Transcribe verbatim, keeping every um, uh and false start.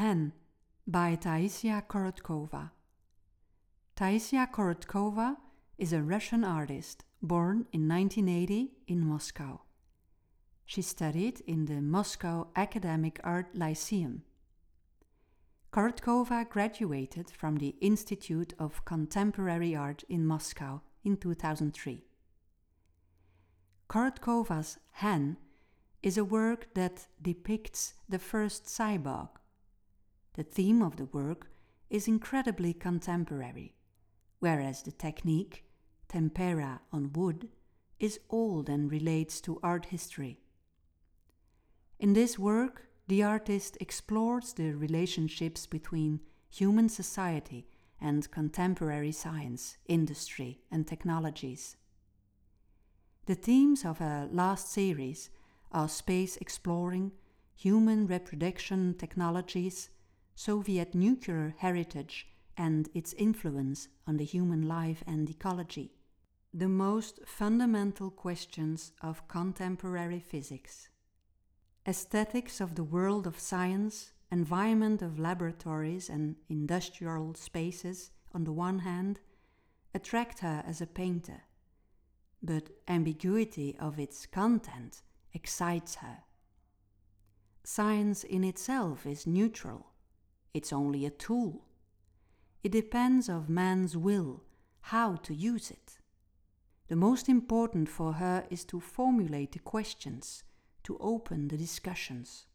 Hen by Taisia Korotkova. Taisia Korotkova is a Russian artist born in nineteen eighty in Moscow. She studied in the Moscow Academic Art Lyceum. Korotkova graduated from the Institute of Contemporary Art in Moscow in two thousand three. Korotkova's Hen is a work that depicts the first cyborg. The theme of the work is incredibly contemporary, whereas the technique, tempera on wood, is old and relates to art history. In this work, the artist explores the relationships between human society and contemporary science, industry, and technologies. The themes of her last series are space exploring, human reproduction technologies, Soviet nuclear heritage and its influence on the human life and ecology, the most fundamental questions of contemporary physics. Aesthetics of the world of science, environment of laboratories and industrial spaces on the one hand, attract her as a painter, but ambiguity of its content excites her. Science in itself is neutral. It's only a tool. It depends on man's will, how to use it. The most important for her is to formulate the questions, to open the discussions.